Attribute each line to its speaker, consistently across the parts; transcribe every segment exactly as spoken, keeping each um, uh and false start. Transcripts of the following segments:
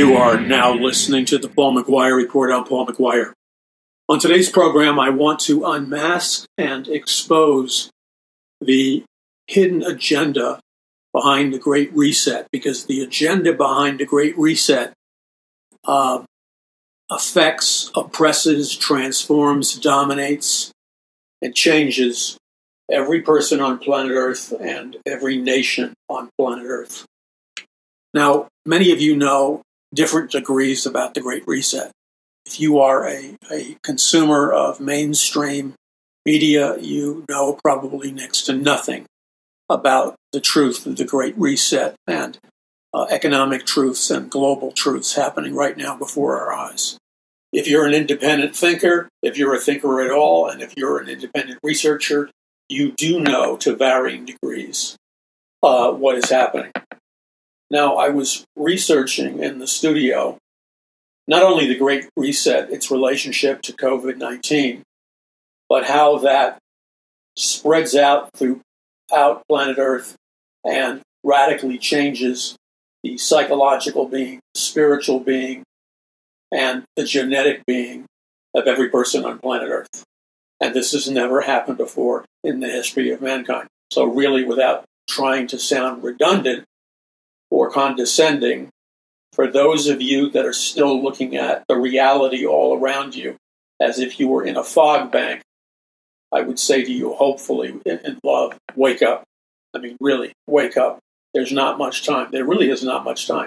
Speaker 1: You are now listening to the Paul McGuire Report. I'm Paul McGuire. On today's program, I want to unmask and expose the hidden agenda behind the Great Reset, because the agenda behind the Great Reset uh, affects, oppresses, transforms, dominates, and changes every person on planet Earth and every nation on planet Earth. Now, many of you know different degrees about the Great Reset. If you are a, a consumer of mainstream media, you know probably next to nothing about the truth of the Great Reset and uh, economic truths and global truths happening right now before our eyes. If you're an independent thinker, if you're a thinker at all, and if you're an independent researcher, you do know to varying degrees uh, what is happening. Now, I was researching in the studio not only the Great Reset, its relationship to covid nineteen, but how that spreads out throughout planet Earth and radically changes the psychological being, the spiritual being, and the genetic being of every person on planet Earth. And this has never happened before in the history of mankind. So really, without trying to sound redundant or condescending, for those of you that are still looking at the reality all around you as if you were in a fog bank, I would say to you, hopefully, in, in love, wake up. I mean, really, wake up. There's not much time. There really is not much time.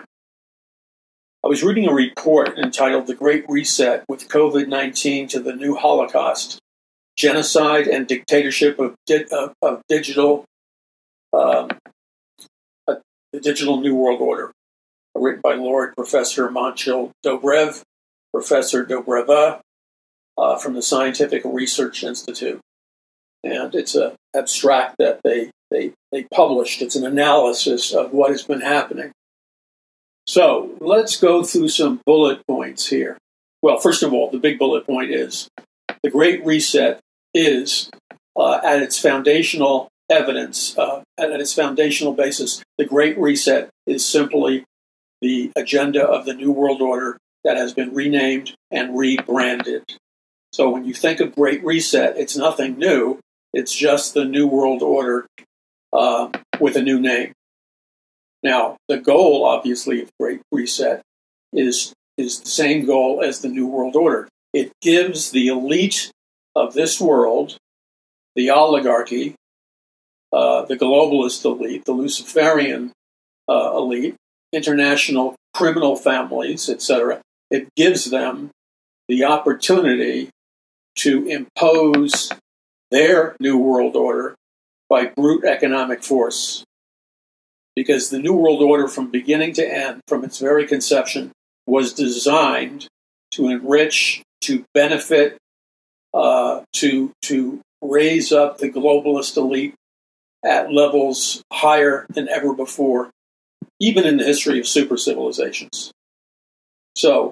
Speaker 1: I was reading a report entitled The Great Reset with covid nineteen to the New Holocaust, Genocide and Dictatorship of, di- of, of Digital, um, uh, the Digital New World Order, written by Lord Professor Monchil Dobrev, Professor Dobreva, uh, from the Scientific Research Institute. And it's an abstract that they, they, they published. It's an analysis of what has been happening. So let's go through some bullet points here. Well, first of all, the big bullet point is the Great Reset is, uh, at its foundational evidence, uh, at its foundational basis, the Great Reset is simply the agenda of the New World Order that has been renamed and rebranded. So when you think of Great Reset, it's nothing new. It's just the New World Order uh, with a new name. Now, the goal, obviously, of Great Reset is, is the same goal as the New World Order. It gives the elite of this world, the oligarchy, uh, the globalist elite, the Luciferian uh, elite, international criminal families, et cetera, it gives them the opportunity to impose their New World Order by brute economic force. Because the New World Order, from beginning to end, from its very conception, was designed to enrich, to benefit, uh, to, to raise up the globalist elite at levels higher than ever before, even in the history of super civilizations. So,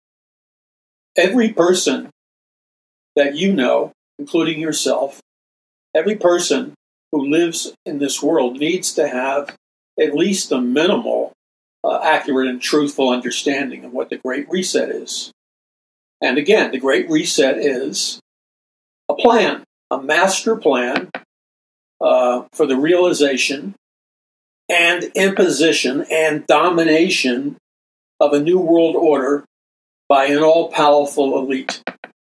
Speaker 1: every person that you know, including yourself, every person who lives in this world needs to have at least a minimal, uh, accurate and truthful understanding of what the Great Reset is. And again, the Great Reset is a plan, a master plan uh, for the realization and imposition and domination of a new world order by an all-powerful elite.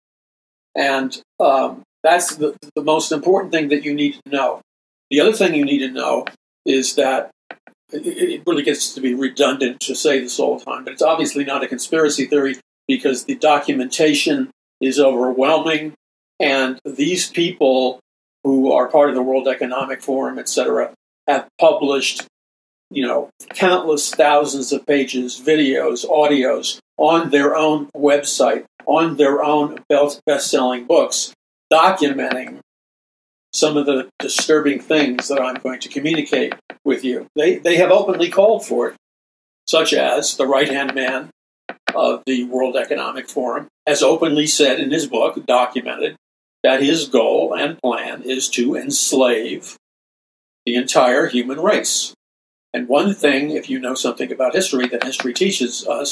Speaker 1: And um, that's the, the most important thing that you need to know. The other thing you need to know is that it, it really gets to be redundant to say this all the time, but it's obviously not a conspiracy theory because the documentation is overwhelming, and these people who are part of the World Economic Forum, et cetera, have published, you know, countless thousands of pages, videos, audios on their own website, on their own best-selling books, documenting some of the disturbing things that I'm going to communicate with you. They they have openly called for it, such as the right-hand man of the World Economic Forum has openly said in his book, documented, that his goal and plan is to enslave the entire human race. And one thing, if you know something about history, that history teaches us,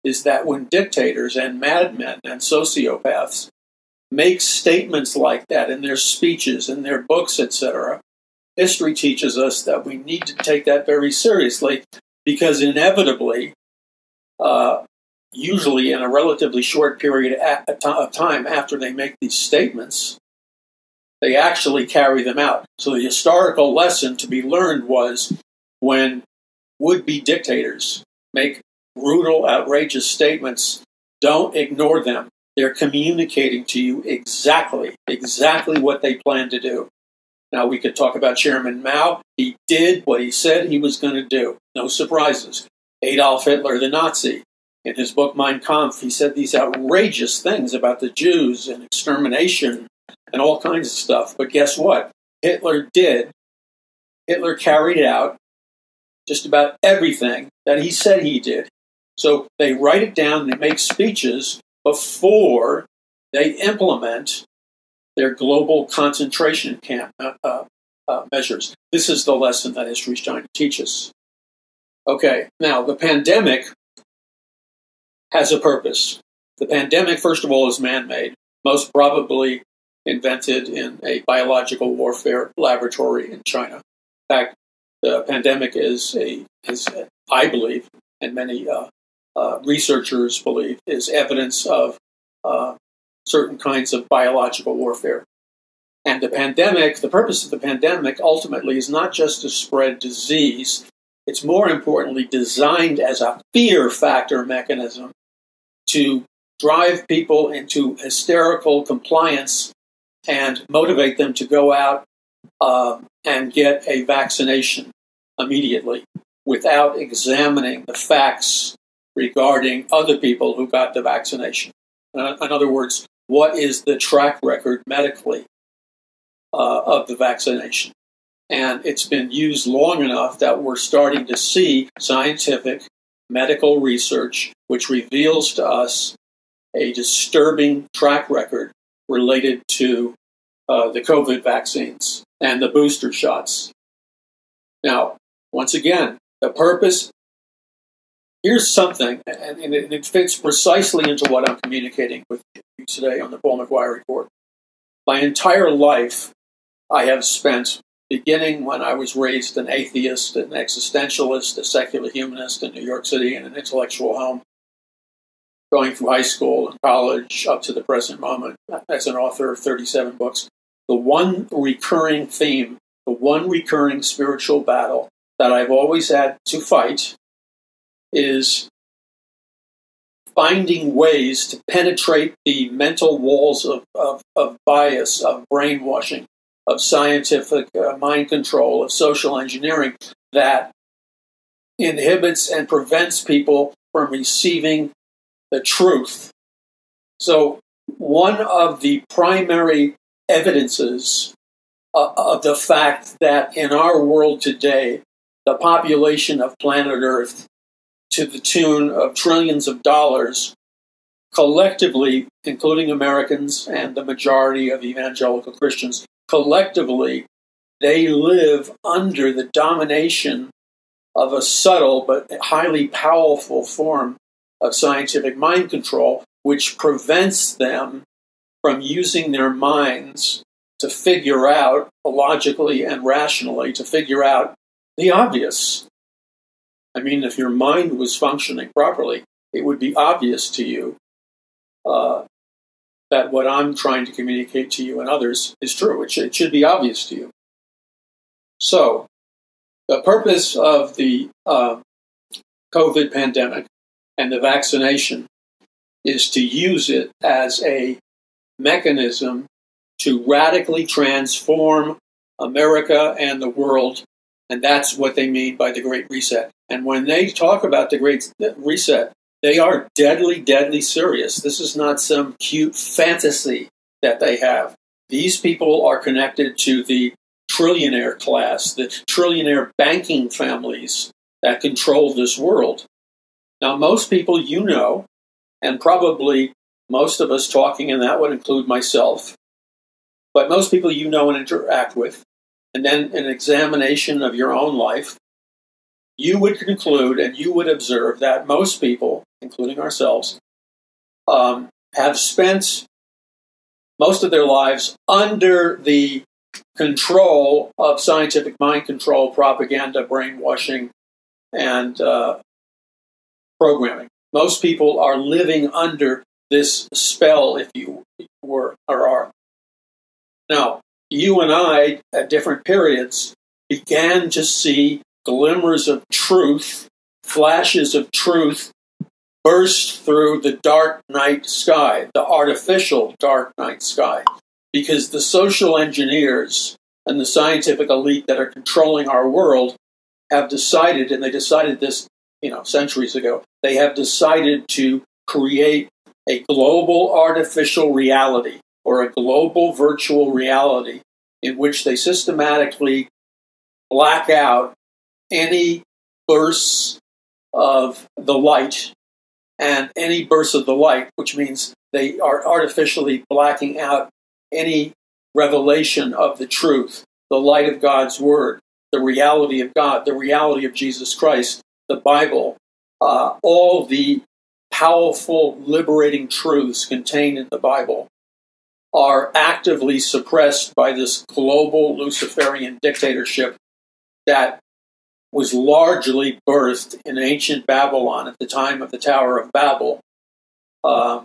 Speaker 1: is that when dictators and madmen and sociopaths make statements like that in their speeches, in their books, et cetera, history teaches us that we need to take that very seriously, because inevitably, uh, usually in a relatively short period of time after they make these statements, they actually carry them out. So the historical lesson to be learned was, when would-be dictators make brutal, outrageous statements, don't ignore them. They're communicating to you exactly, exactly what they plan to do. Now, we could talk about Chairman Mao. He did what he said he was going to do. No surprises. Adolf Hitler, the Nazi, in his book Mein Kampf, he said these outrageous things about the Jews and extermination and all kinds of stuff. But guess what? Hitler did. Hitler carried out just about everything that he said he did. So they write it down, they make speeches before they implement their global concentration camp uh, uh, measures. This is the lesson that history is trying to teach us. Okay, now the pandemic has a purpose. The pandemic, first of all, is man-made, most probably invented in a biological warfare laboratory in China. In fact, the pandemic is, a, is I believe, and many uh, uh, researchers believe, is evidence of uh, certain kinds of biological warfare. And the pandemic, the purpose of the pandemic ultimately is not just to spread disease. It's more importantly designed as a fear factor mechanism to drive people into hysterical compliance and motivate them to go out uh, and get a vaccination immediately without examining the facts regarding other people who got the vaccination. Uh, in other words, what is the track record medically uh, of the vaccination? And it's been used long enough that we're starting to see scientific medical research which reveals to us a disturbing track record related to uh, the COVID vaccines and the booster shots. Now, once again, the purpose, here's something, and, and it, it fits precisely into what I'm communicating with you today on the Paul McGuire Report. My entire life, I have spent, beginning when I was raised an atheist, an existentialist, a secular humanist in New York City in an intellectual home, going through high school and college up to the present moment as an author of thirty-seven books. The one recurring theme, the one recurring spiritual battle that I've always had to fight is finding ways to penetrate the mental walls of, of, of bias, of brainwashing, of scientific uh, mind control, of social engineering that inhibits and prevents people from receiving the truth. So one of the primary evidences uh, of the fact that in our world today, the population of planet Earth, to the tune of trillions of dollars, collectively, including Americans and the majority of evangelical Christians, collectively, they live under the domination of a subtle but highly powerful form of scientific mind control, which prevents them from using their minds to figure out, logically and rationally, to figure out the obvious. I mean, if your mind was functioning properly, it would be obvious to you uh, that what I'm trying to communicate to you and others is true. It should, it should be obvious to you. So, the purpose of the uh, COVID pandemic and the vaccination is to use it as a mechanism to radically transform America and the world, and that's what they mean by the Great Reset. And when they talk about the Great Reset, they are deadly, deadly serious. This is not some cute fantasy that they have. These people are connected to the trillionaire class, the trillionaire banking families that control this world. Now, most people you know, and probably most of us talking, and that would include myself, but most people you know and interact with, and then an examination of your own life, you would conclude and you would observe that most people including ourselves, um, have spent most of their lives under the control of scientific mind control, propaganda, brainwashing, and uh, programming. Most people are living under this spell, if you were or are. Now, you and I, at different periods, began to see glimmers of truth, flashes of truth, burst through the dark night sky, the artificial dark night sky, because the social engineers and the scientific elite that are controlling our world have decided, and they decided this, you know, centuries ago, they have decided to create a global artificial reality or a global virtual reality in which they systematically black out any bursts of the light and any bursts of the light, which means they are artificially blacking out any revelation of the truth, the light of God's word, the reality of God, the reality of Jesus Christ, the Bible, uh, all the powerful, liberating truths contained in the Bible are actively suppressed by this global Luciferian dictatorship that was largely birthed in ancient Babylon at the time of the Tower of Babel, uh,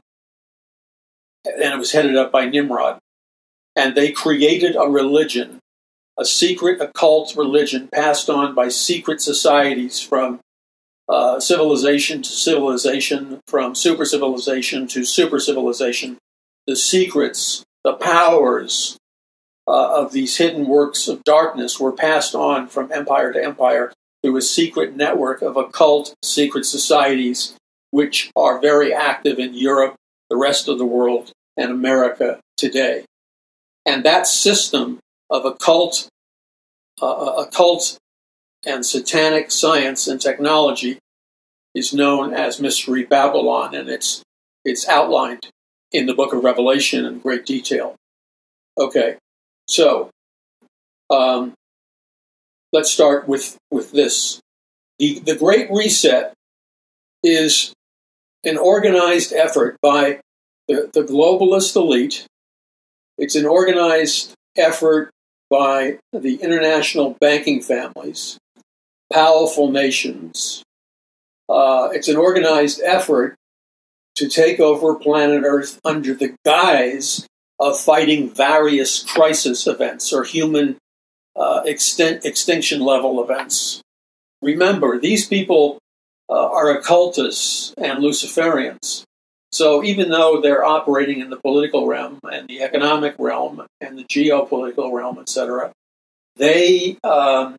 Speaker 1: and it was headed up by Nimrod. And they created a religion, a secret occult religion passed on by secret societies from uh, civilization to civilization, from super civilization to super civilization. The secrets, the powers uh, of these hidden works of darkness were passed on from empire to empire through a secret network of occult secret societies, which are very active in Europe, the rest of the world, and America today. And that system of occult, uh, occult and satanic science and technology is known as Mystery Babylon, and it's it's outlined in the book of Revelation in great detail. Okay, so um, let's start with, with this. The, the Great Reset is an organized effort by the, the globalist elite. It's an organized effort by the international banking families, powerful nations. Uh, it's an organized effort to take over planet Earth under the guise of fighting various crisis events or human uh, extin- extinction level events. Remember, these people uh, are occultists and Luciferians. So even though they're operating in the political realm and the economic realm and the geopolitical realm, et cetera, they um,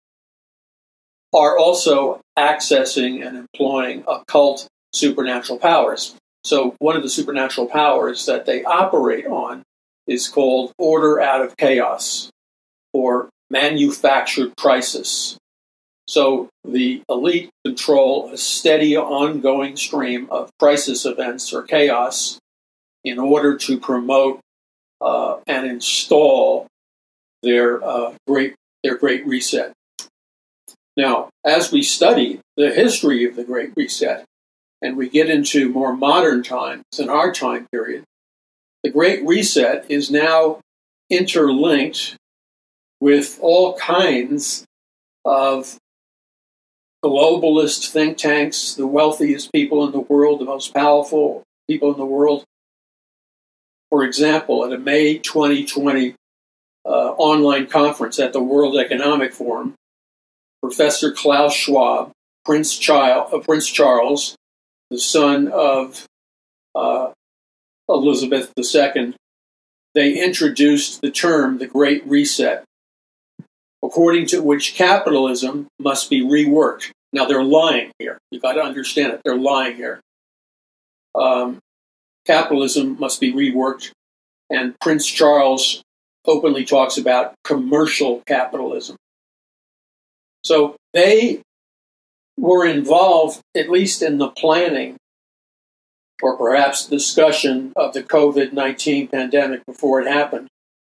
Speaker 1: are also accessing and employing occult supernatural powers. So one of the supernatural powers that they operate on is called order out of chaos or manufactured crisis. So the elite control a steady, ongoing stream of crisis events or chaos in order to promote uh, and install their uh, great their Great Reset. Now, as we study the history of the Great Reset, and we get into more modern times in our time period, the Great Reset is now interlinked with all kinds of globalist think tanks, the wealthiest people in the world, the most powerful people in the world. For example, at a May twenty twenty uh, online conference at the World Economic Forum, Professor Klaus Schwab, Prince, Child, uh, Prince Charles, the son of uh, Elizabeth the Second, they introduced the term the Great Reset, according to which capitalism must be reworked. Now, they're lying here. You've got to understand it. They're lying here. Um, capitalism must be reworked, and Prince Charles openly talks about commercial capitalism. So they were involved, at least in the planning or perhaps discussion of the COVID nineteen pandemic before it happened.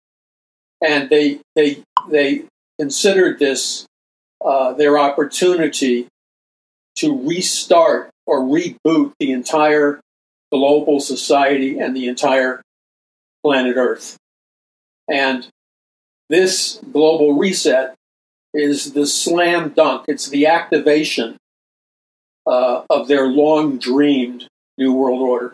Speaker 1: And they they they considered this uh, their opportunity to restart or reboot the entire global society and the entire planet Earth. And this global reset is the slam dunk. It's the activation uh, of their long-dreamed New World Order.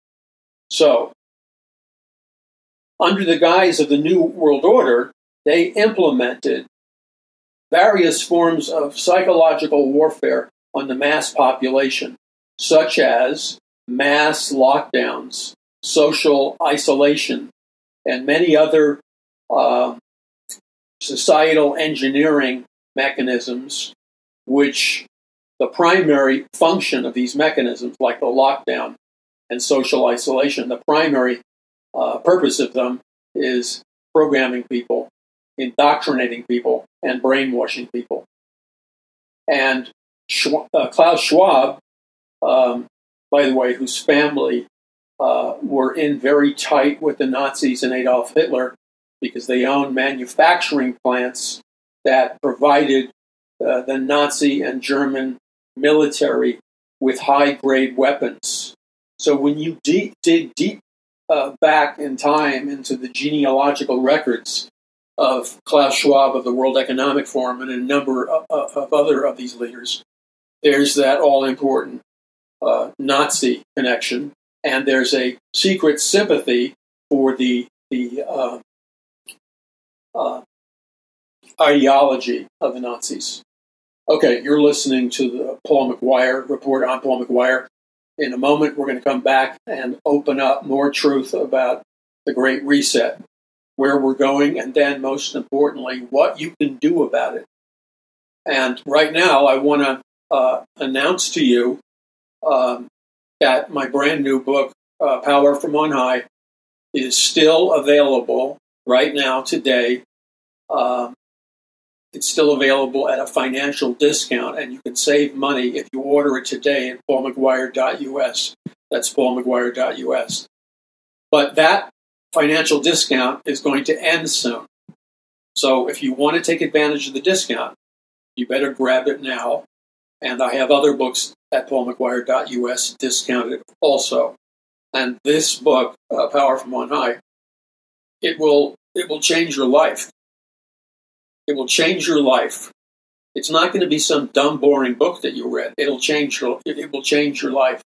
Speaker 1: So, under the guise of the New World Order, they implemented various forms of psychological warfare on the mass population, such as mass lockdowns, social isolation, and many other uh, societal engineering mechanisms, which the primary function of these mechanisms, like the lockdown and social isolation, the primary uh, purpose of them is programming people, indoctrinating people, and brainwashing people. And Schwab, uh, Klaus Schwab, um, by the way, whose family uh, were in very tight with the Nazis and Adolf Hitler because they owned manufacturing plants that provided uh, the Nazi and German military with high-grade weapons. So when you deep, dig deep uh, back in time into the genealogical records of Klaus Schwab of the World Economic Forum and a number of, of other of these leaders, there's that all-important uh, Nazi connection, and there's a secret sympathy for the the uh, uh, ideology of the Nazis. Okay, you're listening to the Paul McGuire report on Paul McGuire. In a moment, we're going to come back and open up more truth about the Great Reset, where we're going, and then, most importantly, what you can do about it. And right now, I want to uh, announce to you um, that my brand new book, uh, Power from On High, is still available right now, today. Um, it's still available at a financial discount, and you can save money if you order it today at paul mcguire dot u s. That's paul mcguire dot u s. But that financial discount is going to end soon. So if you want to take advantage of the discount, you better grab it now. And I have other books at paul mcguire dot u s discounted also. And this book, uh, Power from On High, it will it will change your life. It will change your life. It's not going to be some dumb, boring book that you read. It'll change your it will change your life.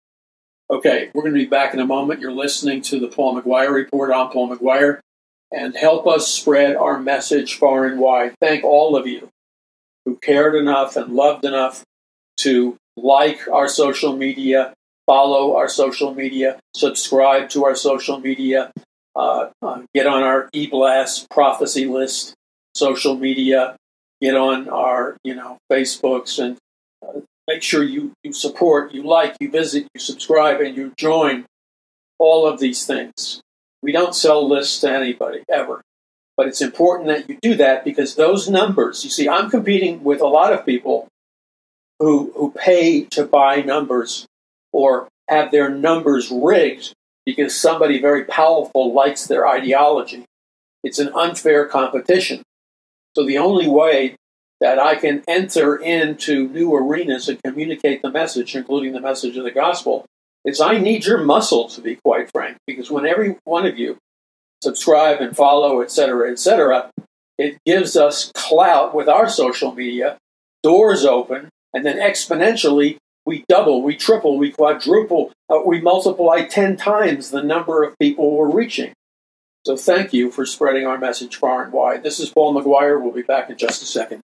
Speaker 1: Okay, we're going to be back in a moment. You're listening to the Paul McGuire Report. I'm Paul McGuire. And help us spread our message far and wide. Thank all of you who cared enough and loved enough to like our social media, follow our social media, subscribe to our social media, uh, uh, get on our eBlast prophecy list, social media, get on our, you know, Facebooks, and uh, make sure you, you support, you like, you visit, you subscribe, and you join all of these things. We don't sell lists to anybody, ever. But it's important that you do that because those numbers, you see, I'm competing with a lot of people who who pay to buy numbers or have their numbers rigged because somebody very powerful likes their ideology. It's an unfair competition. So the only way that I can enter into new arenas and communicate the message, including the message of the gospel, is I need your muscle, to be quite frank, because when every one of you subscribe and follow, et cetera, et cetera, it gives us clout with our social media, doors open, and then exponentially we double, we triple, we quadruple, uh, we multiply ten times the number of people we're reaching. So thank you for spreading our message far and wide. This is Paul McGuire. We'll be back in just a second.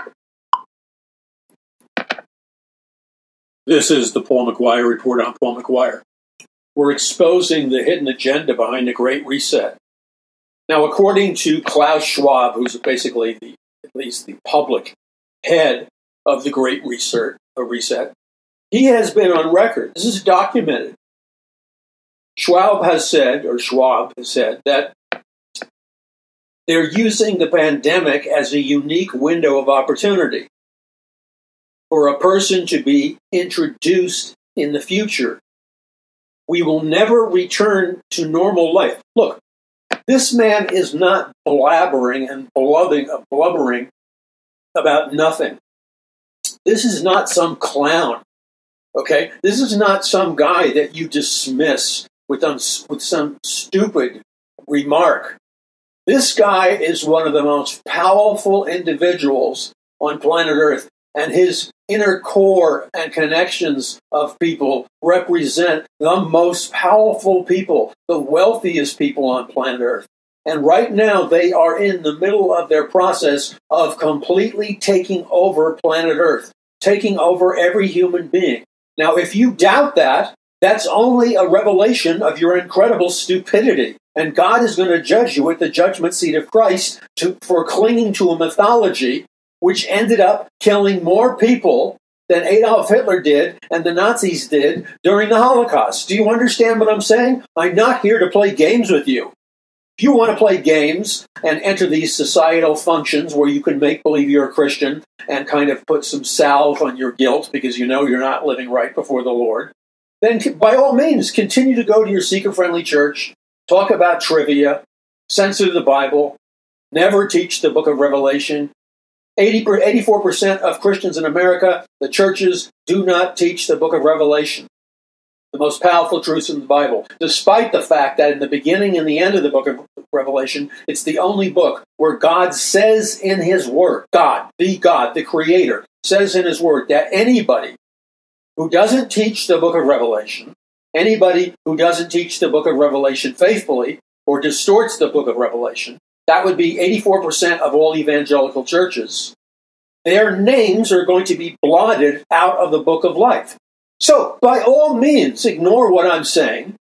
Speaker 1: This is the Paul McGuire Report. I'm Paul McGuire. We're exposing the hidden agenda behind the Great Reset. Now, according to Klaus Schwab, who's basically the, at least the public head of the Great Reset, uh, Reset, he has been on record. This is documented. Schwab has said, or Schwab has said, that they're using the pandemic as a unique window of opportunity for a person to be introduced in the future. We will never return to normal life. Look, this man is not blabbering and blubbing, uh, blubbering about nothing. This is not some clown Okay? This is not some guy that you dismiss with, uns- with some stupid remark. This guy is one of the most powerful individuals on planet Earth, and his inner core and connections of people represent the most powerful people, the wealthiest people on planet Earth. And right now, they are in the middle of their process of completely taking over planet Earth, taking over every human being. Now, if you doubt that, that's only a revelation of your incredible stupidity. And God is going to judge you at the judgment seat of Christ to, for clinging to a mythology which ended up killing more people than Adolf Hitler did and the Nazis did during the Holocaust. Do you understand what I'm saying? I'm not here to play games with you. If you want to play games and enter these societal functions where you can make believe you're a Christian and kind of put some salve on your guilt because you know you're not living right before the Lord, then by all means, continue to go to your seeker-friendly church, talk about trivia, censor the Bible, never teach the book of Revelation. eighty, eighty-four percent of Christians in America, the churches, do not teach the book of Revelation, the most powerful truths in the Bible, despite the fact that in the beginning and the end of the book of Revelation, it's the only book where God says in his word, God, the God, the Creator, says in his word that anybody who doesn't teach the book of Revelation, anybody who doesn't teach the book of Revelation faithfully or distorts the book of Revelation, that would be eighty-four percent of all evangelical churches, their names are going to be blotted out of the book of life. So, by all means, ignore what I'm saying.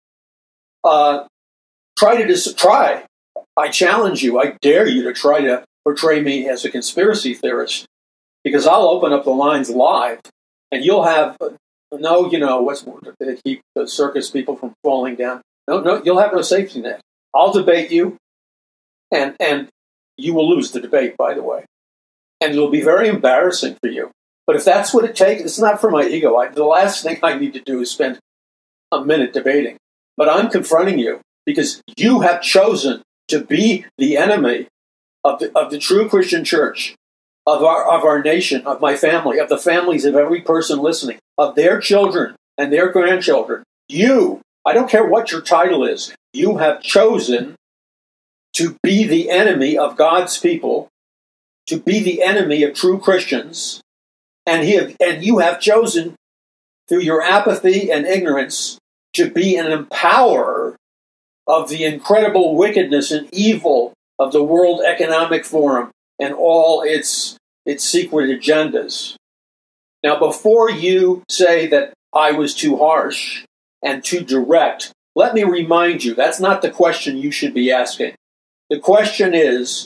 Speaker 1: Uh, try to dis- try. I challenge you. I dare you to try to portray me as a conspiracy theorist, because I'll open up the lines live, and you'll have no, you know, what's to keep the circus people from falling down. No, no, you'll have no safety net. I'll debate you, and and you will lose the debate, by the way, and it'll be very embarrassing for you. But if that's what it takes, it's not for my ego. I, the last thing I need to do is spend a minute debating. But I'm confronting you because you have chosen to be the enemy of the, of the true Christian church, of our, of our nation, of my family, of the families of every person listening, of their children and their grandchildren. You, I don't care what your title is, you have chosen to be the enemy of God's people, to be the enemy of true Christians. And, he have, and you have chosen, through your apathy and ignorance, to be an empowerer of the incredible wickedness and evil of the World Economic Forum and all its, its secret agendas. Now, before you say that I was too harsh and too direct, let me remind you, that's not the question you should be asking. The question is,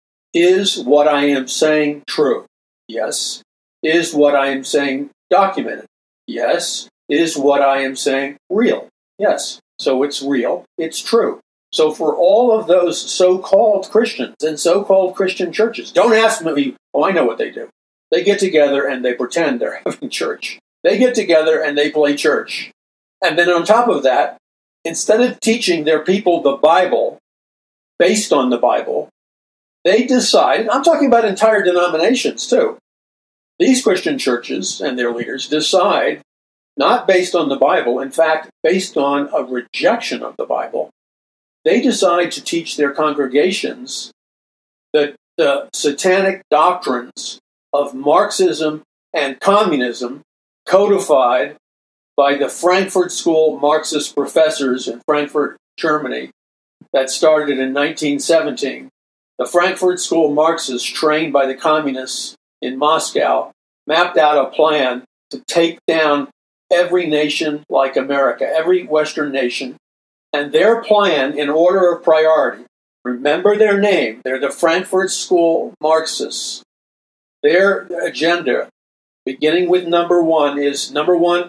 Speaker 1: is what I am saying true? Yes. Is what I am saying documented? Yes. Is what I am saying real? Yes. So it's real. It's true. So for all of those so-called Christians and so-called Christian churches, don't ask me, oh, I know what they do. They get together and they pretend they're having church. They get together and they play church. And then on top of that, instead of teaching their people the Bible, based on the Bible, they decide, I'm talking about entire denominations too, these Christian churches and their leaders decide, not based on the Bible, in fact, based on a rejection of the Bible, they decide to teach their congregations the, the satanic doctrines of Marxism and communism codified by the Frankfurt School Marxist professors in Frankfurt, Germany, that started in nineteen seventeen. The Frankfurt School Marxists, trained by the communists in Moscow, mapped out a plan to take down every nation like America, every Western nation. And their plan, in order of priority, remember their name, they're the Frankfurt School Marxists. Their agenda, beginning with number one, is number one,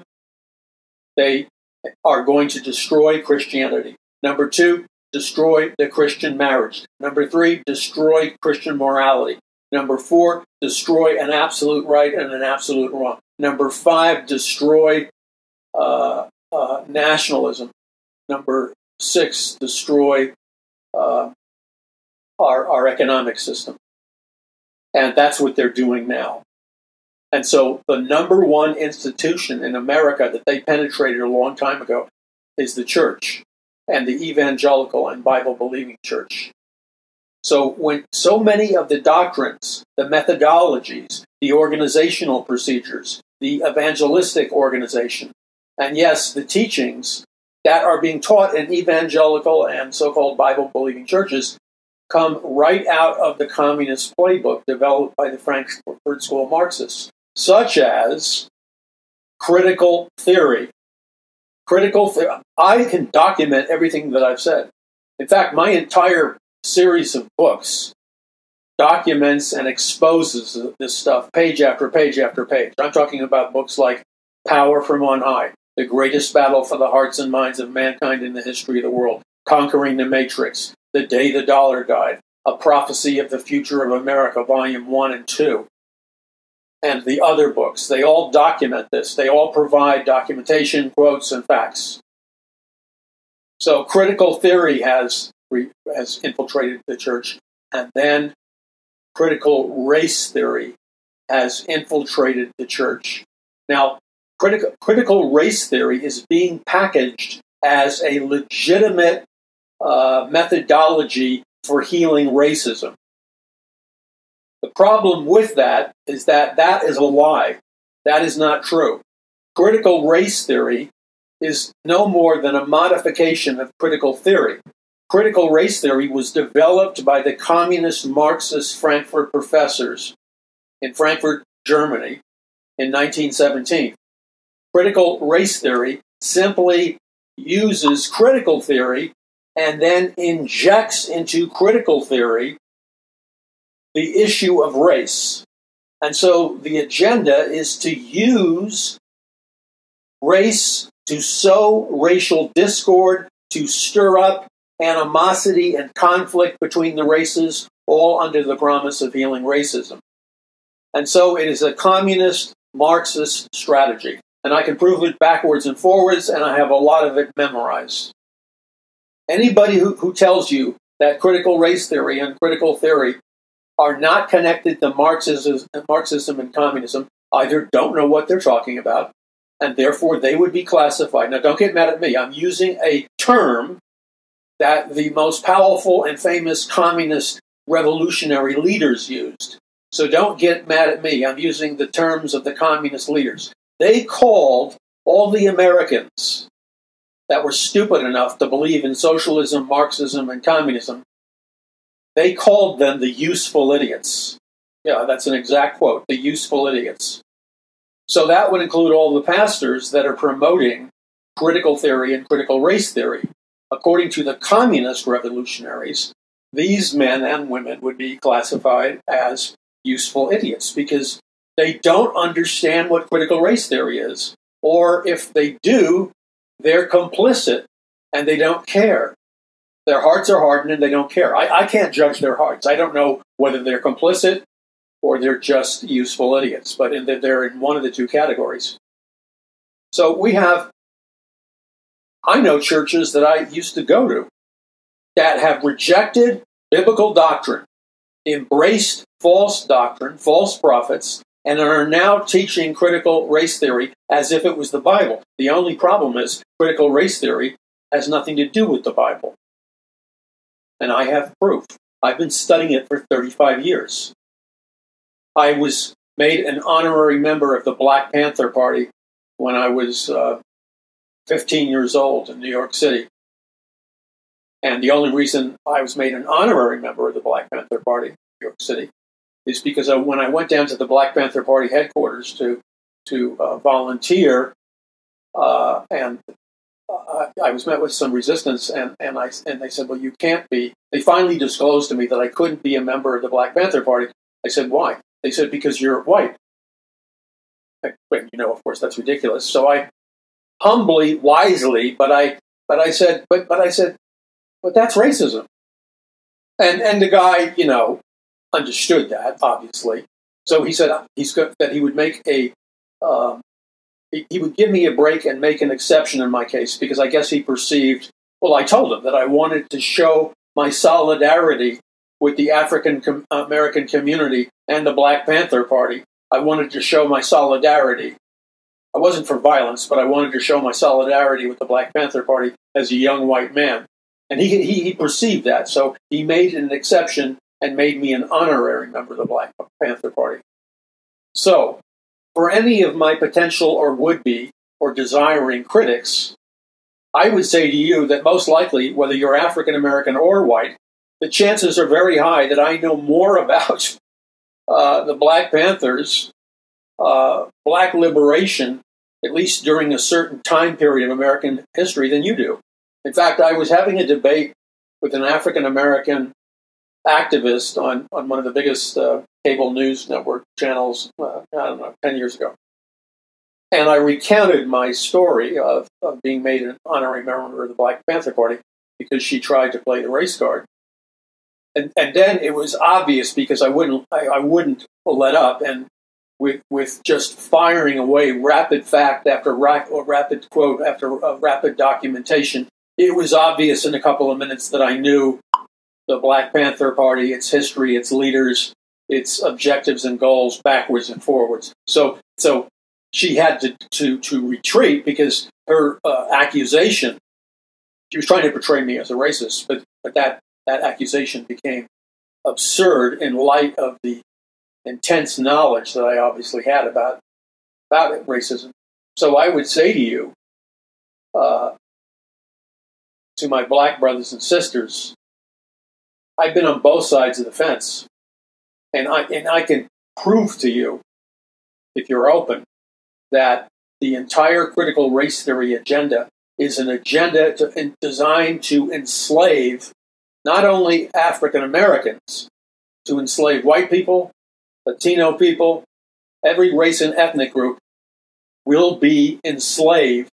Speaker 1: they are going to destroy Christianity. Number two, destroy the Christian marriage. Number three, destroy Christian morality. Number four, destroy an absolute right and an absolute wrong. Number five, destroy uh, uh, nationalism. Number six, destroy uh, our, our economic system. And that's what they're doing now. And so the number one institution in America that they penetrated a long time ago is the church, and the evangelical and Bible-believing church. So when so many of the doctrines, the methodologies, the organizational procedures, the evangelistic organization, and yes, the teachings that are being taught in evangelical and so-called Bible-believing churches come right out of the communist playbook developed by the Frankfurt School of Marxists, such as critical theory. Critical theory. I can document everything that I've said. In fact, my entire series of books documents and exposes this stuff page after page after page. I'm talking about books like Power from on High, The Greatest Battle for the Hearts and Minds of Mankind in the History of the World, Conquering the Matrix, The Day the Dollar Died, A Prophecy of the Future of America, Volume one and two, and the other books. They all document this. They all provide documentation, quotes, and facts. So critical theory has, has infiltrated the church, and then critical race theory has infiltrated the church. Now, critical, critical race theory is being packaged as a legitimate uh, methodology for healing racism. The problem with that is that that is a lie. That is not true. Critical race theory is no more than a modification of critical theory. Critical race theory was developed by the communist Marxist Frankfurt professors in Frankfurt, Germany, in nineteen seventeen. Critical race theory simply uses critical theory and then injects into critical theory the issue of race. And so the agenda is to use race to sow racial discord, to stir up animosity and conflict between the races, all under the promise of healing racism. And so it is a communist Marxist strategy. And I can prove it backwards and forwards, and I have a lot of it memorized. Anybody who, who tells you that critical race theory and critical theory are not connected to Marxism, Marxism and communism either don't know what they're talking about, and therefore they would be classified. Now, don't get mad at me. I'm using a term that the most powerful and famous communist revolutionary leaders used. So don't get mad at me. I'm using the terms of the communist leaders. They called all the Americans that were stupid enough to believe in socialism, Marxism, and communism, they called them the useful idiots. Yeah, that's an exact quote, the useful idiots. So that would include all the pastors that are promoting critical theory and critical race theory. According to the communist revolutionaries, these men and women would be classified as useful idiots because they don't understand what critical race theory is. Or if they do, they're complicit and they don't care. Their hearts are hardened and they don't care. I, I can't judge their hearts. I don't know whether they're complicit or they're just useful idiots, but in the, they're in one of the two categories. So we have, I know churches that I used to go to that have rejected biblical doctrine, embraced false doctrine, false prophets, and are now teaching critical race theory as if it was the Bible. The only problem is critical race theory has nothing to do with the Bible. And I have proof. I've been studying it for thirty-five years. I was made an honorary member of the Black Panther Party when I was uh, fifteen years old in New York City. And the only reason I was made an honorary member of the Black Panther Party in New York City is because I, when I went down to the Black Panther Party headquarters to to uh, volunteer, uh, and uh, I was met with some resistance, and, and I and they said, well, you can't be. They finally disclosed to me that I couldn't be a member of the Black Panther Party. I said, why? They said, because you're white. I, you know, of course, that's ridiculous. So I humbly, wisely, but I but I said, but but I said, but that's racism. And and the guy, you know, understood that, obviously. So he said he's got, that he would make a, um, he, he would give me a break and make an exception in my case, because I guess he perceived, well, I told him that I wanted to show my solidarity with the African com- American community and the Black Panther Party. I wanted to show my solidarity. I wasn't for violence, but I wanted to show my solidarity with the Black Panther Party as a young white man. And he, he, he perceived that, so he made an exception and made me an honorary member of the Black Panther Party. So, for any of my potential or would-be or desiring critics, I would say to you that most likely, whether you're African American or white, the chances are very high that I know more about uh, the Black Panthers, uh, Black liberation, at least during a certain time period of American history, than you do. In fact, I was having a debate with an African American activist on, on one of the biggest uh, cable news network channels, uh, I don't know, ten years ago. And I recounted my story of, of being made an honorary member of the Black Panther Party because she tried to play the race card. And, and then it was obvious because I wouldn't I, I wouldn't let up, and with with just firing away rapid fact after ra- or rapid quote after uh, rapid documentation, it was obvious in a couple of minutes that I knew the Black Panther Party, its history, its leaders, its objectives and goals backwards and forwards. So so she had to to, to retreat because her uh, accusation, she was trying to portray me as a racist, but, but that, that accusation became absurd in light of the intense knowledge that I obviously had about, about racism. So I would say to you, uh, to my Black brothers and sisters, I've been on both sides of the fence, and I and I can prove to you, if you're open, that the entire critical race theory agenda is an agenda to, in, designed to enslave not only African Americans, to enslave white people, Latino people, every race and ethnic group will be enslaved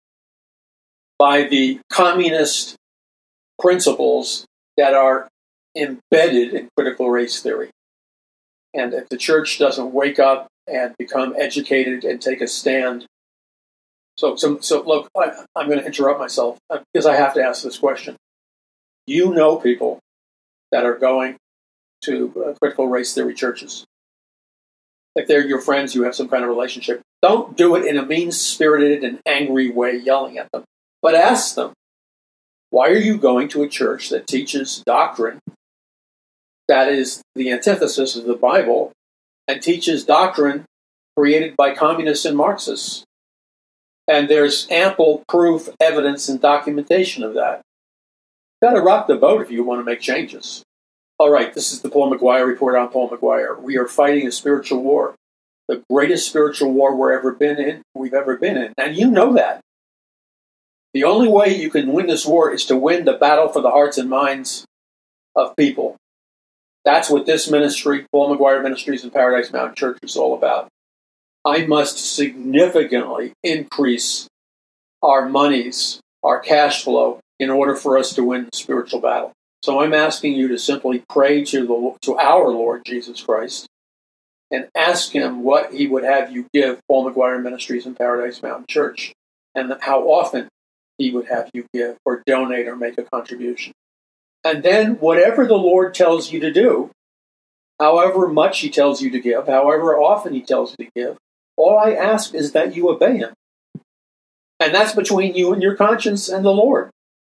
Speaker 1: by the communist principles that are embedded in critical race theory. And if the church doesn't wake up and become educated and take a stand. So, so, so look, I, I'm going to interrupt myself because I have to ask this question. You know people that are going to uh, critical race theory churches. If they're your friends, you have some kind of relationship. Don't do it in a mean-spirited and angry way, yelling at them. But ask them, why are you going to a church that teaches doctrine that is the antithesis of the Bible and teaches doctrine created by communists and Marxists? And there's ample proof, evidence, and documentation of that. You've got to rock the boat if you want to make changes. All right, this is the Paul McGuire Report. I'm Paul McGuire. We are fighting a spiritual war, the greatest spiritual war we're ever been in, we've ever been in. And you know that. The only way you can win this war is to win the battle for the hearts and minds of people. That's what this ministry, Paul McGuire Ministries and Paradise Mountain Church, is all about. I must significantly increase our monies, our cash flow, in order for us to win the spiritual battle. So I'm asking you to simply pray to the to our Lord Jesus Christ and ask him what he would have you give Paul McGuire Ministries and Paradise Mountain Church, and how often he would have you give or donate or make a contribution. And then whatever the Lord tells you to do, however much he tells you to give, however often he tells you to give, all I ask is that you obey him. And that's between you and your conscience and the Lord.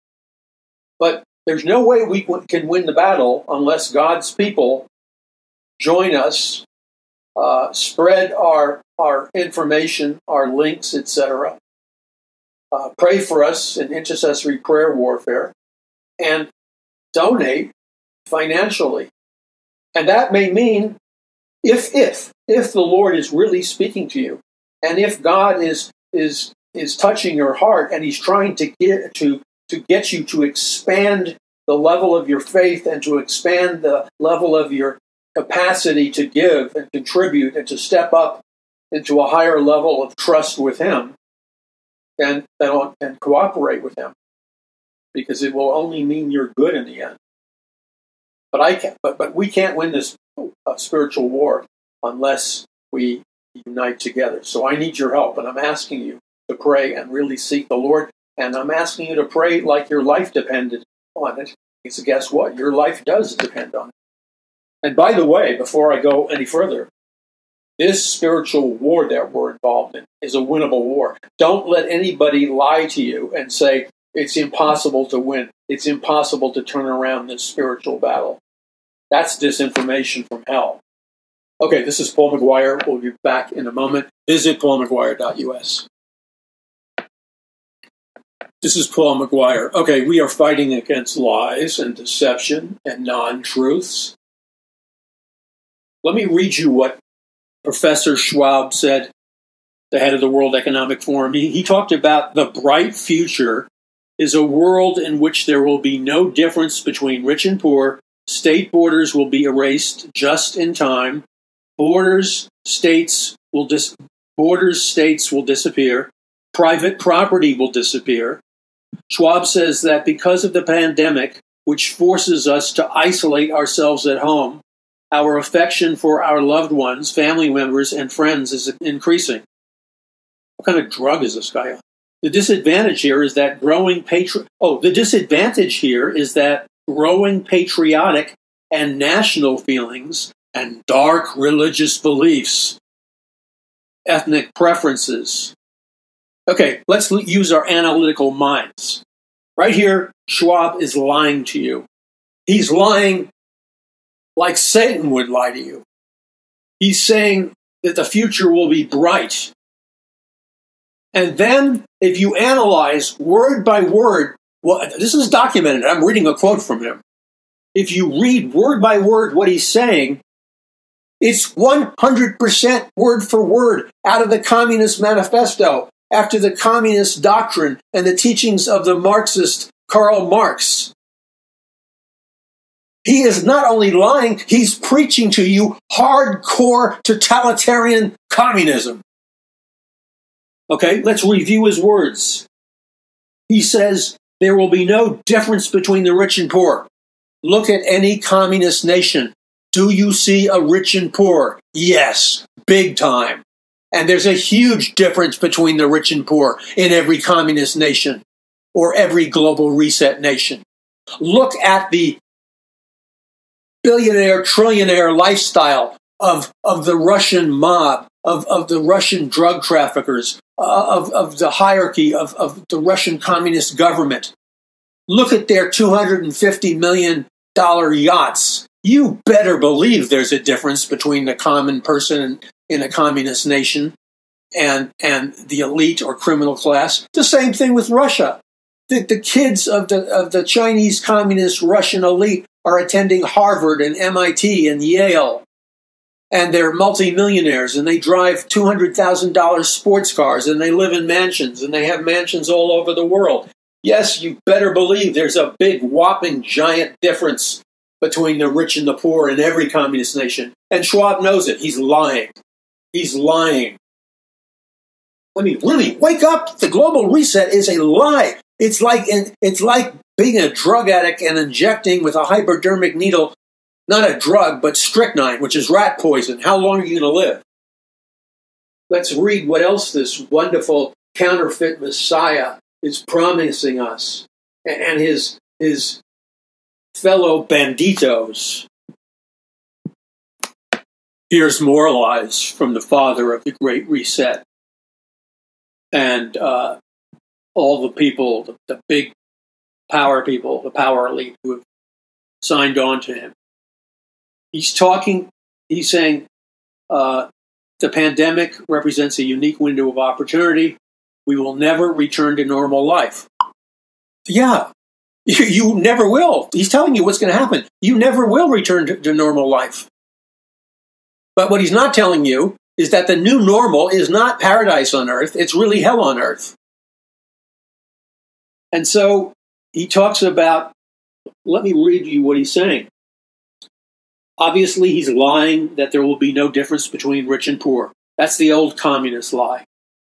Speaker 1: But there's no way we can win the battle unless God's people join us, uh, spread our, our information, our links, et cetera. Uh, pray for us in intercessory prayer warfare, and donate financially. And that may mean, if if if the Lord is really speaking to you, and if God is is is touching your heart, and he's trying to get to to get you to expand the level of your faith and to expand the level of your capacity to give and contribute and to step up into a higher level of trust with him, and and, and cooperate with him, because it will only mean you're good in the end. But I can't. But but we can't win this uh, spiritual war unless we unite together. So I need your help, and I'm asking you to pray and really seek the Lord. And I'm asking you to pray like your life depended on it. Because guess what? Your life does depend on it. And by the way, before I go any further, This spiritual war that we're involved in is a winnable war. Don't let anybody lie to you and say it's impossible to win. It's impossible to turn around this spiritual battle. That's disinformation from hell. Okay, this is Paul McGuire. We'll be back in a moment. Visit paul mcguire dot u s. This is Paul McGuire. Okay, we are fighting against lies and deception and non-truths. Let me read you what Professor Schwab said, the head of the World Economic Forum. He, he talked about the bright future is a world in which there will be no difference between rich and poor. State borders will be erased just in time. Borders, states will dis- borders, states will disappear. Private property will disappear. Schwab says that because of the pandemic, which forces us to isolate ourselves at home, our affection for our loved ones, family members, and friends is increasing. What kind of drug is this guy on? The disadvantage here is that growing patri- Oh, the disadvantage here is that growing patriotic and national feelings and dark religious beliefs, ethnic preferences. Okay, let's use our analytical minds. Right here, Schwab is lying to you. He's lying like Satan would lie to you. He's saying that the future will be bright. And then, if you analyze word by word, well, this is documented. I'm reading a quote from him. If you read word by word what he's saying, it's one hundred percent word for word out of the Communist Manifesto, after the Communist doctrine and the teachings of the Marxist Karl Marx. He is not only lying, he's preaching to you hardcore totalitarian communism. Okay, let's review his words. He says, there will be no difference between the rich and poor. Look at any communist nation. Do you see a rich and poor? Yes, big time. And there's a huge difference between the rich and poor in every communist nation or every global reset nation. Look at the billionaire, trillionaire lifestyle of, of the Russian mob, of, of the Russian drug traffickers, uh, of, of the hierarchy of, of the Russian communist government. Look at their two hundred fifty million dollars yachts. You better believe there's a difference between the common person in a communist nation and, and the elite or criminal class. The same thing with Russia. The, the kids of the, of the Chinese communist Russian elite are attending Harvard and M I T and Yale. And they're multimillionaires, and they drive two hundred thousand dollars sports cars, and they live in mansions, and they have mansions all over the world. Yes, you better believe there's a big, whopping, giant difference between the rich and the poor in every communist nation. And Schwab knows it. He's lying. He's lying. Let me, let me wake up. The global reset is a lie. It's like it's like being a drug addict and injecting with a hypodermic needle, not a drug, but strychnine, which is rat poison. How long are you going to live? Let's read what else this wonderful counterfeit Messiah is promising us and his, his fellow banditos. Here's more lies from the father of the Great Reset. And uh, all the people, the, the big power people, the power elite who have signed on to him. He's talking, he's saying uh, the pandemic represents a unique window of opportunity. We will never return to normal life. Yeah, you, you never will. He's telling you what's going to happen. You never will return to, to normal life. But what he's not telling you is that the new normal is not paradise on earth. It's really hell on earth. And so he talks about, let me read you what he's saying. Obviously, he's lying that there will be no difference between rich and poor. That's the old communist lie.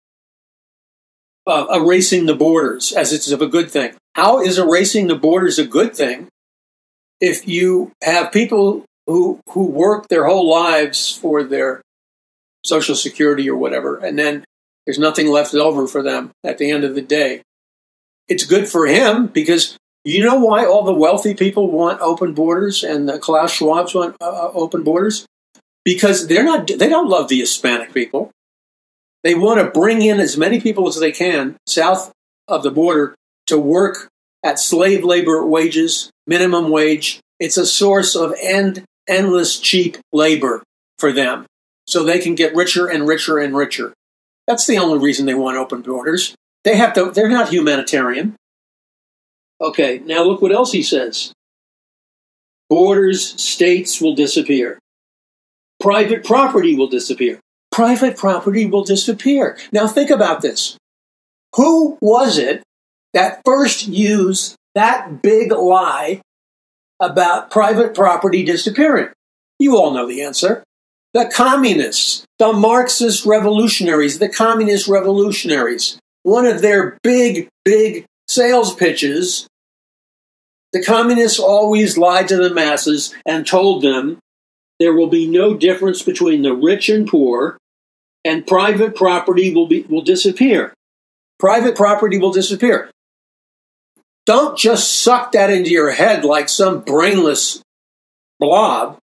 Speaker 1: Uh, erasing the borders as it's of a good thing. How is erasing the borders a good thing if you have people who who work their whole lives for their Social Security or whatever, and then there's nothing left over for them at the end of the day? It's good for him because you know why all the wealthy people want open borders and the Klaus Schwabs want uh, open borders? because they're not, they don't love the Hispanic people. They want to bring in as many people as they can south of the border to work at slave labor wages, minimum wage. It's a source of end, endless cheap labor for them, so they can get richer and richer and richer. That's the only reason they want open borders. They have to, they're not humanitarian. Okay, now look what else he says. Borders, states will disappear. Private property will disappear. Private property will disappear. Now think about this. Who was it that first used that big lie about private property disappearing? You all know the answer. The communists, the Marxist revolutionaries, the communist revolutionaries. One of their big, big sales pitches, the communists always lied to the masses and told them there will be no difference between the rich and poor, and private property will be will disappear. Private property will disappear. Don't just suck that into your head like some brainless blob.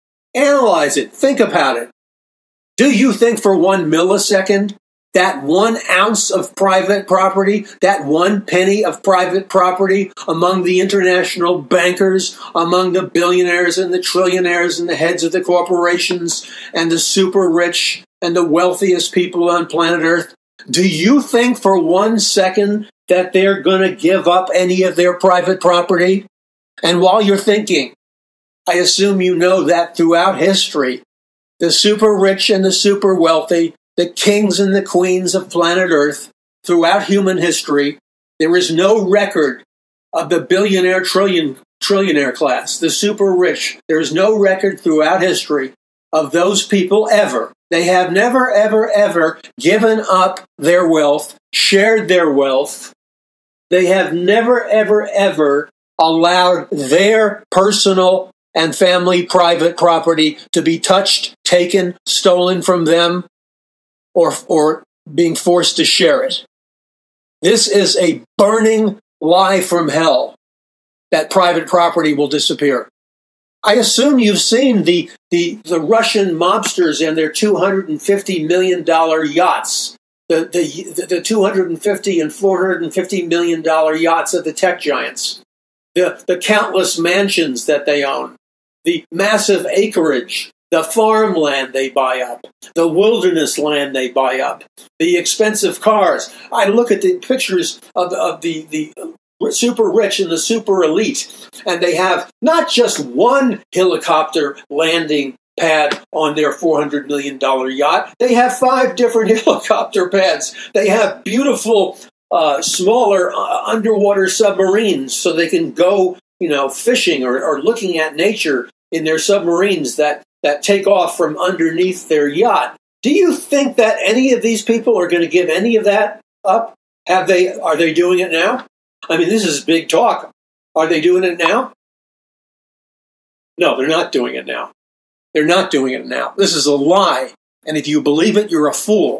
Speaker 1: Analyze it. Think about it. Do you think for one millisecond that one ounce of private property, that one penny of private property among the international bankers, among the billionaires and the trillionaires and the heads of the corporations and the super rich and the wealthiest people on planet Earth, do you think for one second that they're going to give up any of their private property? And while you're thinking, I assume you know that throughout history, the super rich and the super wealthy, the kings and the queens of planet Earth, throughout human history, there is no record of the billionaire trillion trillionaire class, the super rich. There is no record throughout history of those people ever. They have never, ever, ever given up their wealth, shared their wealth. They have never, ever, ever allowed their personal and family private property to be touched, taken, stolen from them, or, or being forced to share it. This is a burning lie from hell that private property will disappear. I assume you've seen the, the, the Russian mobsters and their two hundred fifty million dollars yachts, the, the, the two hundred fifty and four hundred fifty million dollars yachts of the tech giants, the, the countless mansions that they own, the massive acreage, the farmland they buy up, the wilderness land they buy up, the expensive cars. I look at the pictures of, of the, the super rich and the super elite, and they have not just one helicopter landing pad on their four hundred million dollars yacht. They have five different helicopter pads. They have beautiful, uh, smaller uh, underwater submarines so they can go, you know, fishing or, or looking at nature in their submarines that, that take off from underneath their yacht. Do you think that any of these people are going to give any of that up? Have they? Are they doing it now? I mean, this is big talk. Are they doing it now? No, they're not doing it now. They're not doing it now. This is a lie. And if you believe it, you're a fool.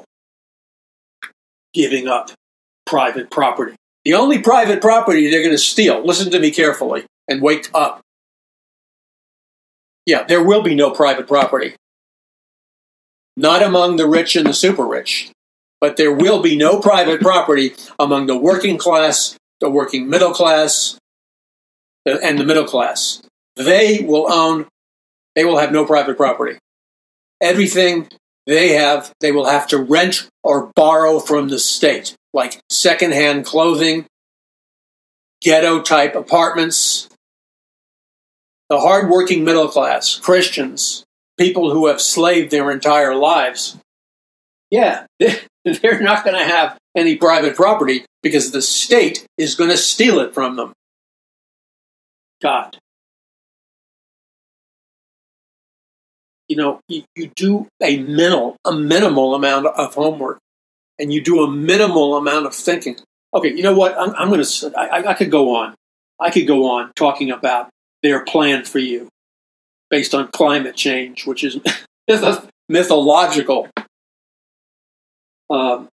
Speaker 1: Giving up private property. The only private property they're going to steal, listen to me carefully and wake up. Yeah, there will be no private property. Not among the rich and the super rich. But there will be no private property among the working class, the working middle class, and the middle class. They will own, they will have no private property. Everything they have, they will have to rent or borrow from the state, like secondhand clothing, ghetto-type apartments. The hardworking middle class, Christians, people who have slaved their entire lives, yeah, they're not going to have any private property because the state is going to steal it from them. God. You know, you, you do a minimal, a minimal amount of homework, and you do a minimal amount of thinking. Okay, you know what? I'm, I'm going to. I, I could go on. I could go on talking about their plan for you, based on climate change, which is mythological. Um,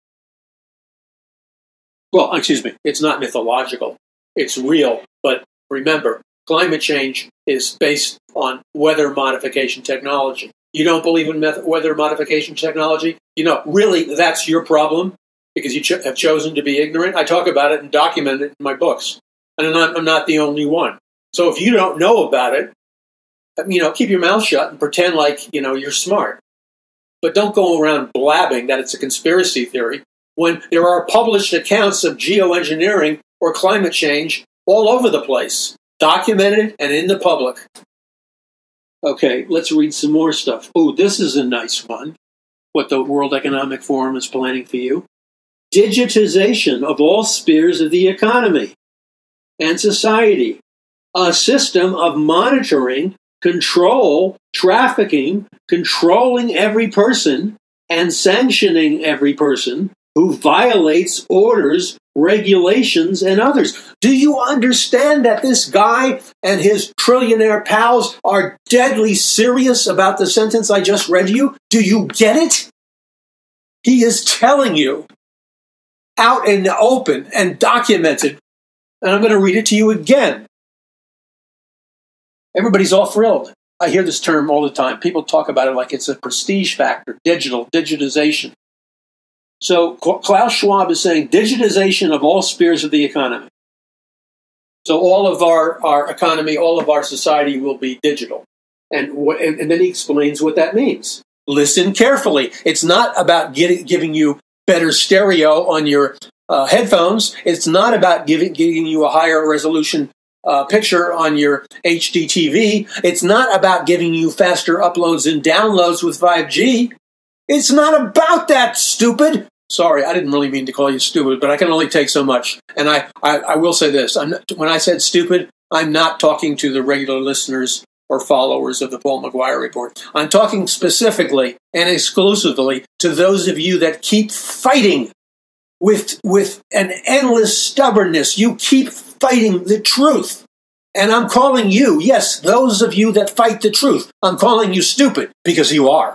Speaker 1: well, excuse me, it's not mythological. It's real. But remember, climate change is based on weather modification technology. You don't believe in method, weather modification technology? You know, really, that's your problem because you ch- have chosen to be ignorant. I talk about it and document it in my books. And I'm not, I'm not the only one. So if you don't know about it, you know, keep your mouth shut and pretend like, you know, you're smart. But don't go around blabbing that it's a conspiracy theory when there are published accounts of geoengineering or climate change all over the place, documented and in the public. Okay, let's read some more stuff. Oh, this is a nice one. What the World Economic Forum is planning for you. Digitization of all spheres of the economy and society. A system of monitoring, control, trafficking, controlling every person, and sanctioning every person who violates orders, regulations, and others. Do you understand that this guy and his trillionaire pals are deadly serious about the sentence I just read you? Do you get it? He is telling you out in the open and documented, and I'm going to read it to you again. Everybody's all thrilled. I hear this term all the time. People talk about it like it's a prestige factor, digital, digitization. So Klaus Schwab is saying digitization of all spheres of the economy. So all of our, our economy, all of our society will be digital. And, and, and then he explains what that means. Listen carefully. It's not about getting, giving you better stereo on your uh, headphones. It's not about giving, giving you a higher resolution uh, picture on your H D T V. It's not about giving you faster uploads and downloads with five G. It's not about that, stupid. Sorry, I didn't really mean to call you stupid, but I can only take so much. And I, I, I will say this. I'm not, when I said stupid, I'm not talking to the regular listeners or followers of the Paul McGuire Report. I'm talking specifically and exclusively to those of you that keep fighting with, with an endless stubbornness. You keep fighting the truth. And I'm calling you, yes, those of you that fight the truth, I'm calling you stupid because you are.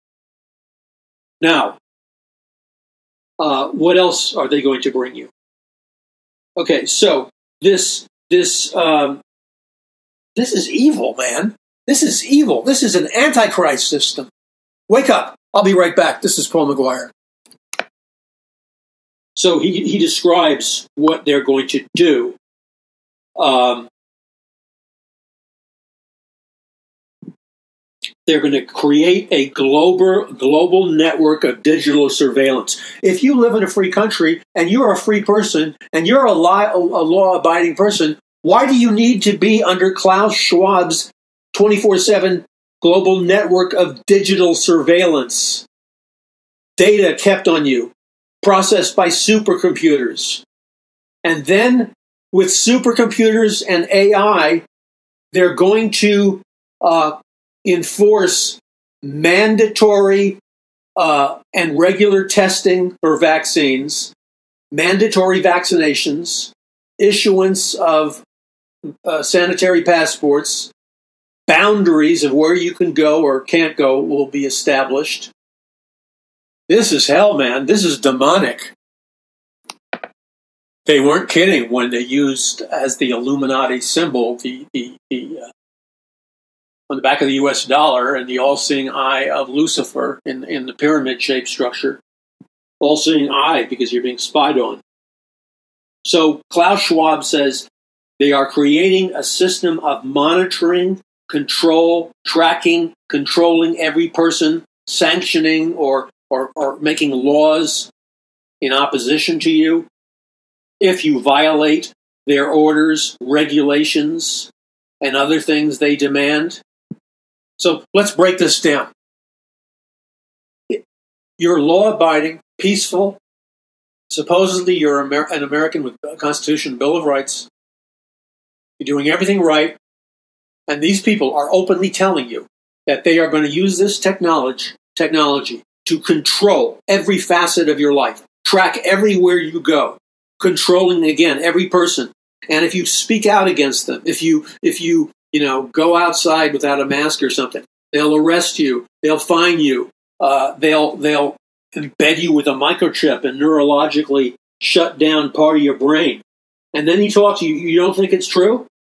Speaker 1: Now, uh, what else are they going to bring you? Okay, so this this um, this is evil, man. This is evil. This is an antichrist system. Wake up! I'll be right back. This is Paul McGuire. So he he describes what they're going to do. Um, They're going to create a global global network of digital surveillance. If you live in a free country and you're a free person and you're a, li- a law-abiding person, why do you need to be under Klaus Schwab's twenty-four seven global network of digital surveillance? Data kept on you, processed by supercomputers. And then with supercomputers and A I, they're going to uh, enforce mandatory uh, and regular testing for vaccines, mandatory vaccinations, issuance of uh, sanitary passports, boundaries of where you can go or can't go will be established. This is hell, man. This is demonic. They weren't kidding when they used as the Illuminati symbol the, the, the uh, on the back of the U S dollar and the all-seeing eye of Lucifer in, in the pyramid-shaped structure. All-seeing eye because you're being spied on. So Klaus Schwab says they are creating a system of monitoring, control, tracking, controlling every person, sanctioning or, or, or making laws in opposition to you if you violate their orders, regulations, and other things they demand. So let's break this down. You're law-abiding, peaceful. Supposedly you're Amer- an American with a Constitution, Bill of Rights. You're doing everything right. And these people are openly telling you that they are going to use this technology, technology to control every facet of your life, track everywhere you go, controlling, again, every person. And if you speak out against them, if you, if you, you know, go outside without a mask or something, they'll arrest you, they'll fine you, uh, they'll, they'll embed you with a microchip and neurologically shut down part of your brain. And then he talks to you, you don't think it's true?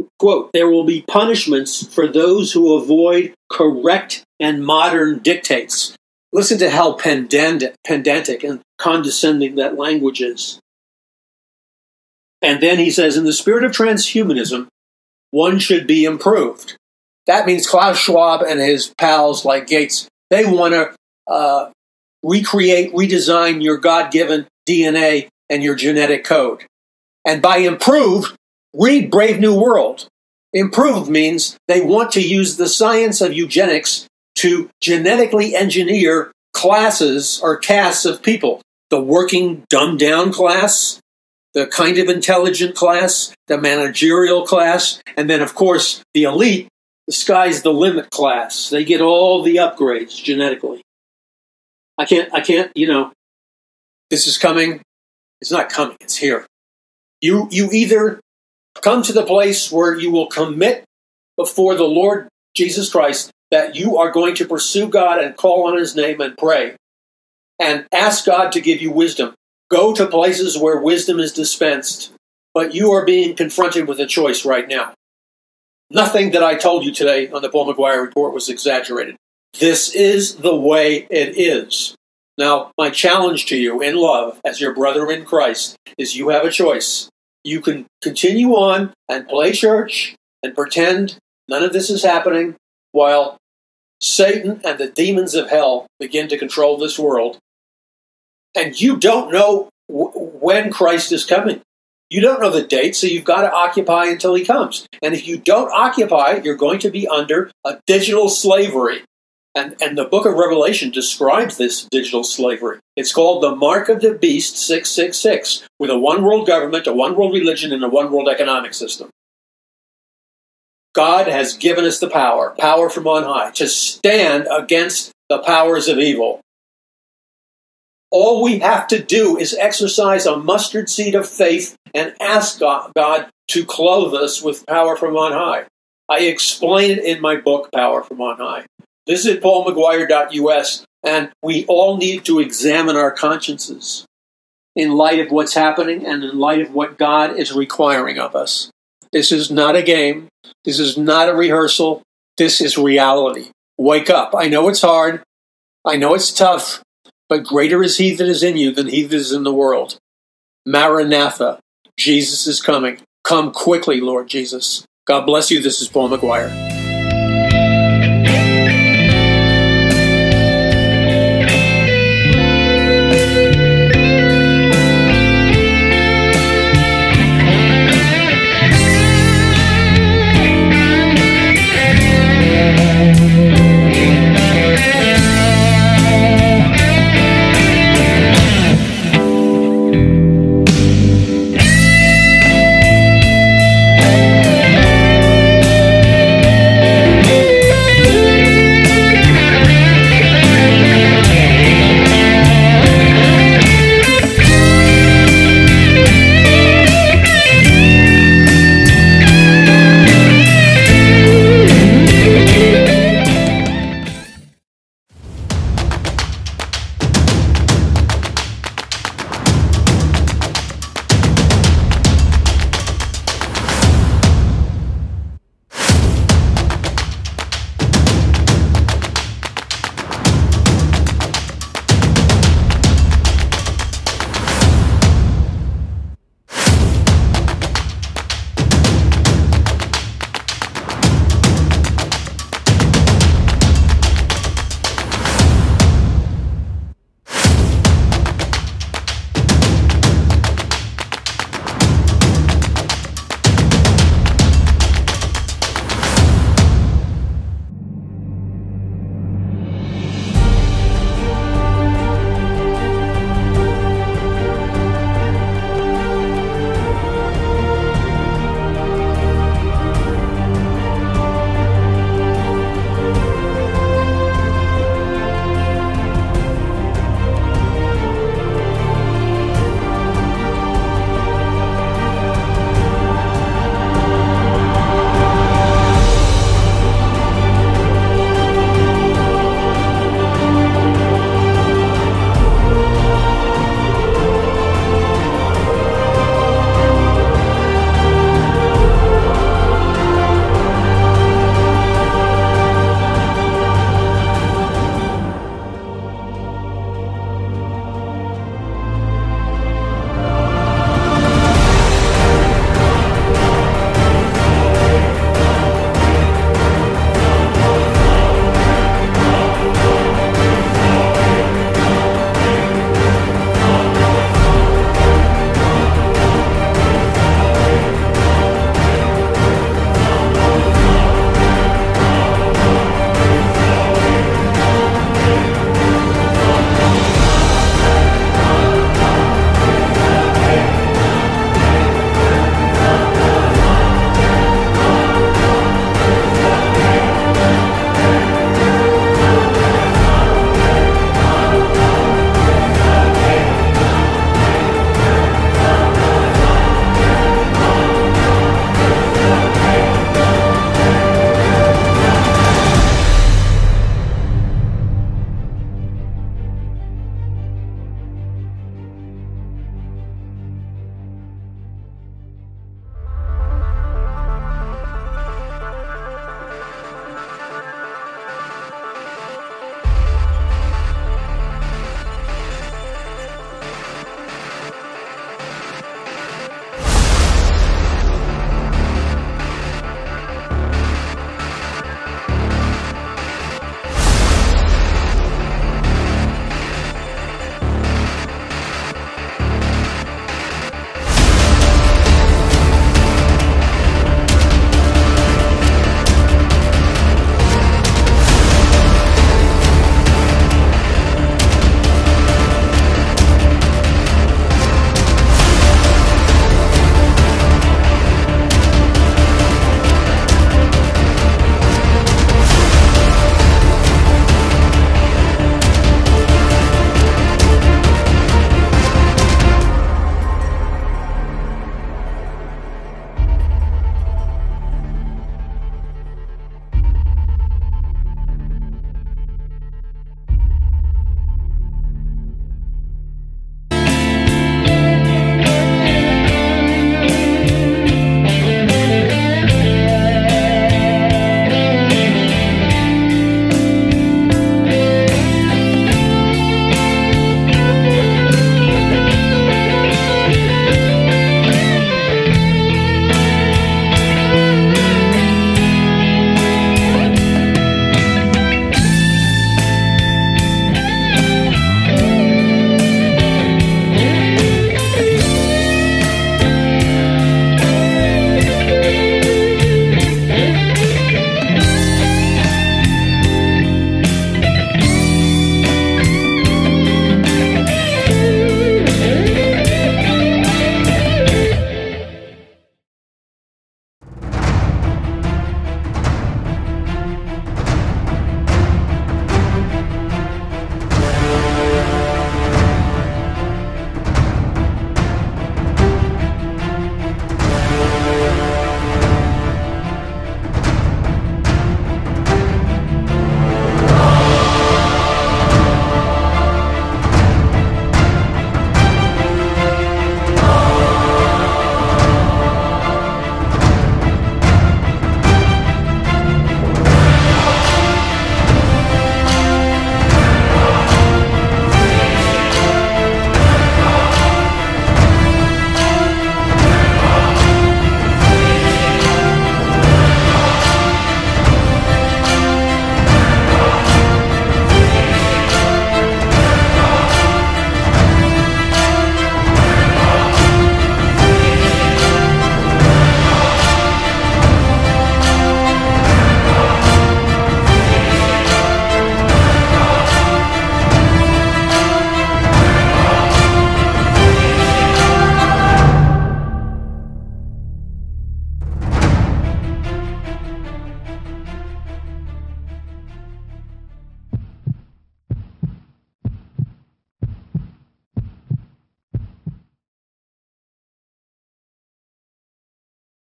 Speaker 1: quote, there will be punishments for those who avoid correct and modern dictates. Listen to how pedantic, pedantic and condescending that language is. And then he says, in the spirit of transhumanism, one should be improved. That means Klaus Schwab and his pals like Gates, they want to uh, recreate, redesign your God-given D N A and your genetic code. And by improved, read Brave New World. Improved means they want to use the science of eugenics to genetically engineer classes or castes of people. The working, dumbed-down class, the kind of intelligent class, the managerial class, and then, of course, the elite, the sky's the limit class. They get all the upgrades genetically. I can't, I can't, you know, this is coming. It's not coming, it's here. You, you either come to the place where you will commit before the Lord Jesus Christ that you are going to pursue God and call on his name and pray and ask God to give you wisdom. Go to places where wisdom is dispensed, but you are being confronted with a choice right now. Nothing that I told you today on the Paul McGuire Report was exaggerated. This is the way it is. Now, my challenge to you in love, as your brother in Christ, is you have a choice. You can continue on and play church and pretend none of this is happening while Satan and the demons of hell begin to control this world. And you don't know w- when Christ is coming. You don't know the date, so you've got to occupy until he comes. And if you don't occupy, you're going to be under a digital slavery. And, and the book of Revelation describes this digital slavery. It's called the Mark of the Beast six six six, with a one-world government, a one-world religion, and a one-world economic system. God has given us the power, power from on high, to stand against the powers of evil. All we have to do is exercise a mustard seed of faith and ask God, God to clothe us with power from on high. I explain it in my book, Power from on High. Visit paul mcguire dot u s, and we all need to examine our consciences in light of what's happening and in light of what God is requiring of us. This is not a game. This is not a rehearsal. This is reality. Wake up. I know it's hard. I know it's tough. But greater is he that is in you than he that is in the world. Maranatha. Jesus is coming. Come quickly, Lord Jesus. God bless you. This is Paul McGuire.